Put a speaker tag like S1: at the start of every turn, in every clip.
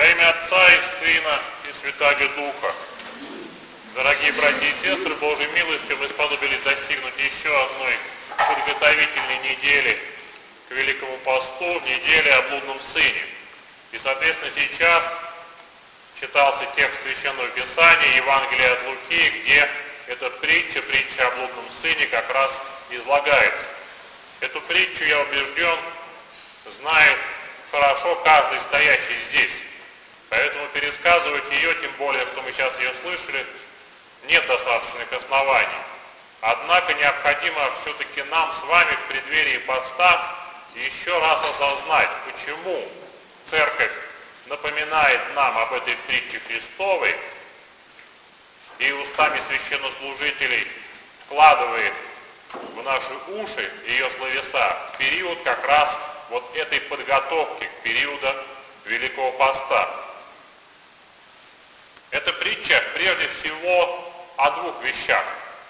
S1: имя Отца и Сына и Святаго Духа. Дорогие братья и сестры, Божьей милостью мы сподобились достигнуть еще одной подготовительной недели к Великому Посту, недели о блудном сыне. И, соответственно, сейчас читался текст Священного Писания, Евангелия от Луки, где эта притча о блудном сыне как раз излагается. Эту притчу, я убежден, знает хорошо каждый стоящий здесь. Поэтому пересказывать ее, тем более, что мы сейчас ее слышали, нет достаточных оснований. Однако необходимо все-таки нам с вами в преддверии поста еще раз осознать, почему Церковь напоминает нам об этой притче Христовой и устами священнослужителей вкладывает в наши уши ее словеса в период как раз вот этой подготовки к периоду Великого Поста. Эта притча прежде всего о двух вещах.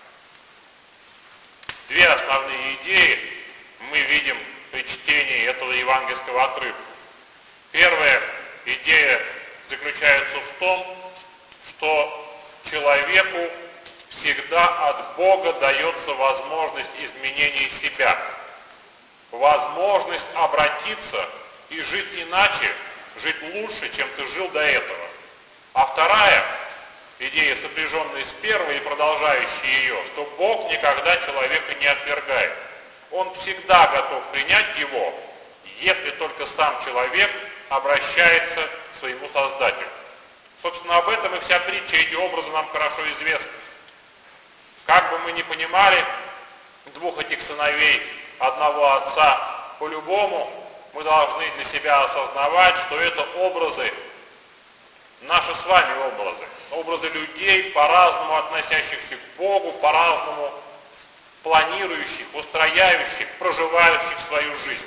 S1: Две основные идеи мы видим при чтении этого евангельского отрывка. Первая идея заключается в том, что человеку всегда от Бога дается возможность изменения себя, возможность обратиться и жить иначе, жить лучше, чем ты жил до этого. А вторая идея, сопряженная с первой и продолжающая ее, что Бог никогда человека не отвергает. Он всегда готов принять его, если только сам человек обращается к своему Создателю. Собственно, об этом и вся притча, эти образы нам хорошо известны. Как бы мы ни понимали двух этих сыновей одного отца, по-любому мы должны для себя осознавать, что это образы, наши с вами образы людей, по-разному относящихся к Богу, по-разному планирующих, устрояющих, проживающих свою жизнь.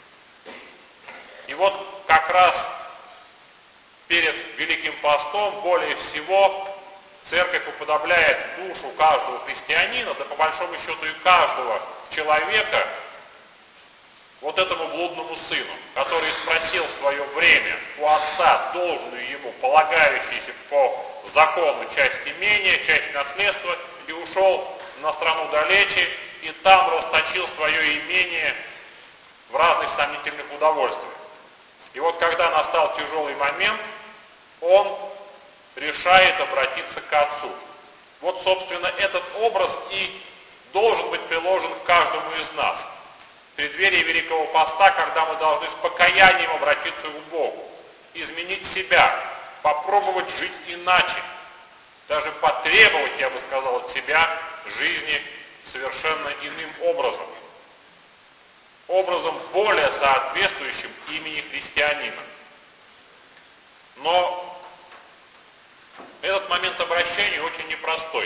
S1: И вот как раз перед Великим Постом более всего Церковь уподобляет душу каждого христианина, да по большому счету и каждого человека, вот этому блудному сыну, который спросил в свое время у отца должную ему, полагающуюся по закону часть имения, часть наследства, и ушел на страну далече, и там расточил свое имение в разных сомнительных удовольствиях. И вот когда настал тяжелый момент, он решает обратиться к отцу. Вот, собственно, этот образ и должен быть приложен к каждому из нас. В преддверии Великого Поста, когда мы должны с покаянием обратиться к Богу, изменить себя, попробовать жить иначе, даже потребовать, я бы сказал, от себя жизни совершенно иным образом. Образом более соответствующим имени христианина. Но этот момент обращения очень непростой.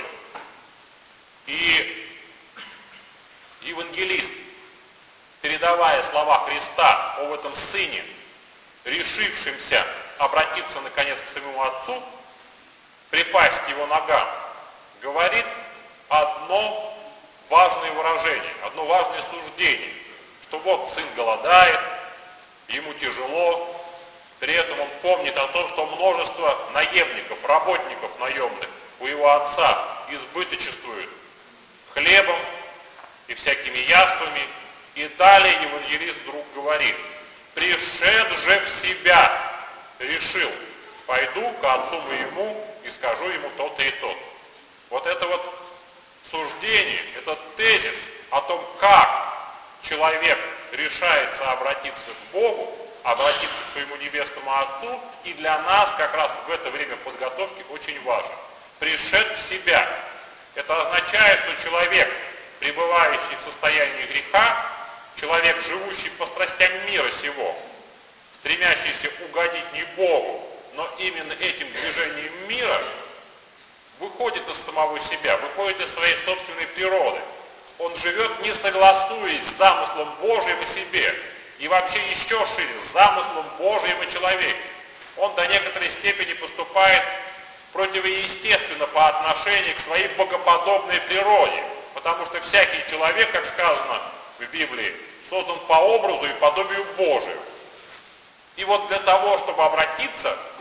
S1: И евангелист, передавая слова Христа об этом сыне, решившемся обратиться наконец к своему отцу, припасть к его ногам, говорит одно важное выражение, одно важное суждение, что вот сын голодает, ему тяжело, при этом он помнит о том, что множество наемников, работников наемных у его отца избыточествуют хлебом и всякими яствами. И далее евангелист вдруг говорит: пришед же в себя, решил, пойду к отцу моему и скажу ему то-то и то-то. Вот это вот суждение, этот тезис о том, как человек решается обратиться к Богу, обратиться к своему Небесному Отцу, и для нас как раз в это время подготовки очень важен. Пришед в себя. Это означает, что человек, пребывающий в состоянии греха, человек, живущий по страстям мира сего, стремящийся угодить не Богу, но именно этим движением мира, выходит из самого себя, выходит из своей собственной природы. Он живет, не согласуясь с замыслом Божьим о себе, и вообще еще шире, с замыслом Божьим о человеке. Он до некоторой степени поступает противоестественно по отношению к своей богоподобной природе, потому что всякий человек, как сказано в Библии, создан по образу и подобию Божию. И вот для того, чтобы обратиться к Богу,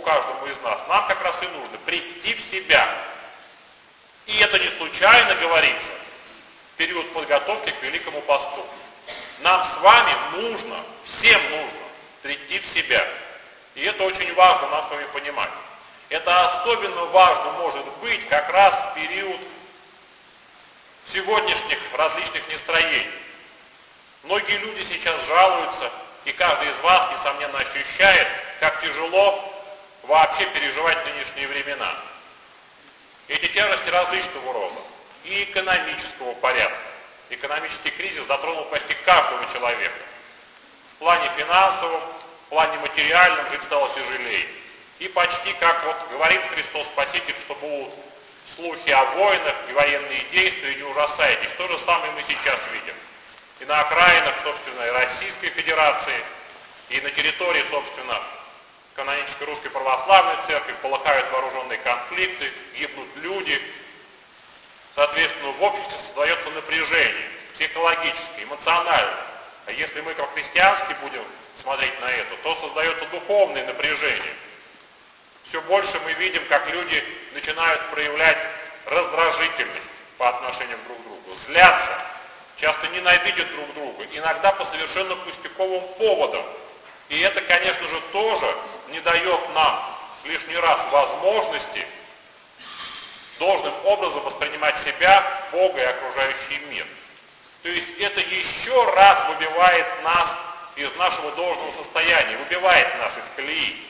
S1: каждому из нас, нам как раз и нужно прийти в себя. И это не случайно говорится в период подготовки к Великому посту. Нам с вами нужно, всем нужно прийти в себя. И это очень важно нам с вами понимать. Это особенно важно может быть как раз в период сегодняшних различных настроений. Многие люди сейчас жалуются, и каждый из вас, несомненно, ощущает, как тяжело вообще переживать нынешние времена. Эти тяжести различного рода, и экономического порядка. Экономический кризис затронул почти каждого человека. В плане финансовом, в плане материальном жить стало тяжелее. И почти, как вот говорит Христос Спаситель, что будут слухи о войнах и военные действия, не ужасайтесь. То же самое мы сейчас видим. И на окраинах, собственно, и Российской Федерации, и на территории, собственно, канонической Русской Православной Церкви полыхают вооруженные конфликты, гибнут люди. Соответственно, в обществе создается напряжение психологическое, эмоциональное. А если мы как христиански будем смотреть на это, то создается духовное напряжение. Все больше мы видим, как люди начинают проявлять раздражительность по отношению друг к другу, злятся, часто ненавидят друг друга, иногда по совершенно пустяковым поводам. И это, конечно же, тоже не дает нам лишний раз возможности должным образом воспринимать себя, Бога и окружающий мир. То есть это еще раз выбивает нас из нашего должного состояния, выбивает нас из колеи.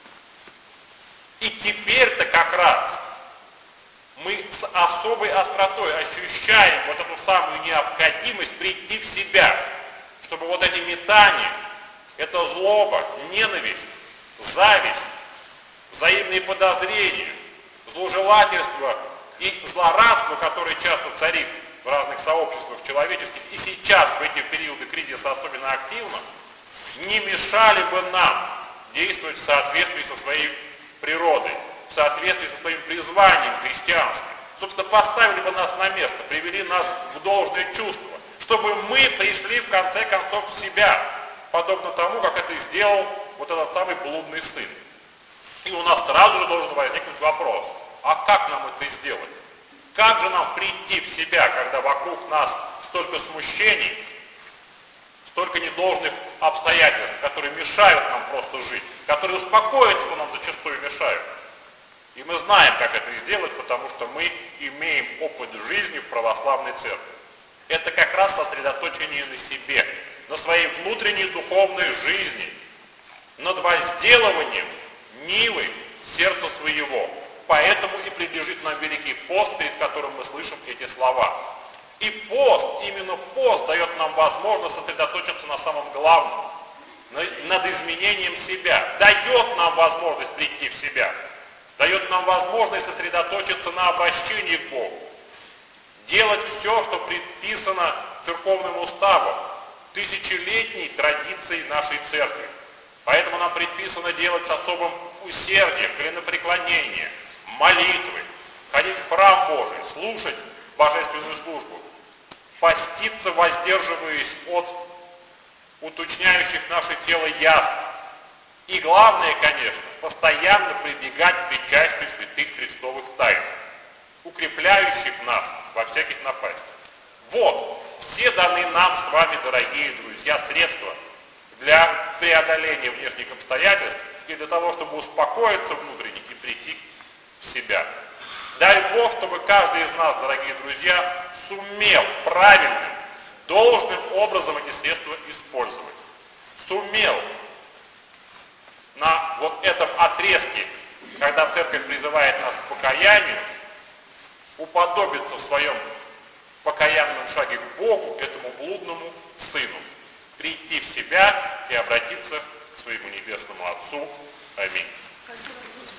S1: И теперь-то как раз мы с особой остротой ощущаем вот эту самую необходимость прийти в себя, чтобы вот эти метания, эта злоба, ненависть, зависть, взаимные подозрения, зложелательство и злорадство, которое часто царит в разных сообществах человеческих, и сейчас в эти периоды кризиса особенно активно, не мешали бы нам действовать в соответствии со своей природой, в соответствии со своим призванием христианским. Собственно, поставили бы нас на место, привели нас в должное чувство, чтобы мы пришли в конце концов в себя, подобно тому, как это сделал вот этот самый блудный сын. И у нас сразу же должен возникнуть вопрос, а как нам это сделать? Как же нам прийти в себя, когда вокруг нас столько смущений, столько недолжных обстоятельств, которые мешают нам просто жить, которые успокоиться нам зачастую мешают. И мы знаем, как это сделать, потому что мы имеем опыт жизни в православной церкви. Это как раз сосредоточение на себе, на своей внутренней духовной жизни, над возделыванием нивы сердца своего. Поэтому и предлежит нам Великий пост, перед которым мы слышим эти слова. И пост, именно пост дает нам возможность сосредоточиться на самом главном, над изменением себя, дает нам возможность прийти в себя, дает нам возможность сосредоточиться на обращении к Богу, делать все, что предписано церковным уставом, тысячелетней традицией нашей церкви. Поэтому нам предписано делать с особым усердием, коленопреклонение, молитвы, ходить в храм Божий, слушать божественную службу, поститься, воздерживаясь от уточняющих наше тело яств. И главное, конечно, постоянно прибегать к причастию святых христовых тайн, укрепляющих нас во всяких напастях. Вот, все даны нам с вами, дорогие друзья, средства для преодоления внешних обстоятельств и для того, чтобы успокоиться внутренне и прийти в себя. Дай Бог, чтобы каждый из нас, дорогие друзья, сумел правильным, должным образом эти средства использовать. Сумел на вот этом отрезке, когда церковь призывает нас к покаянию, уподобиться в своем покаянном шаге к Богу, этому блудному сыну, прийти в себя и обратиться к своему небесному Отцу. Аминь.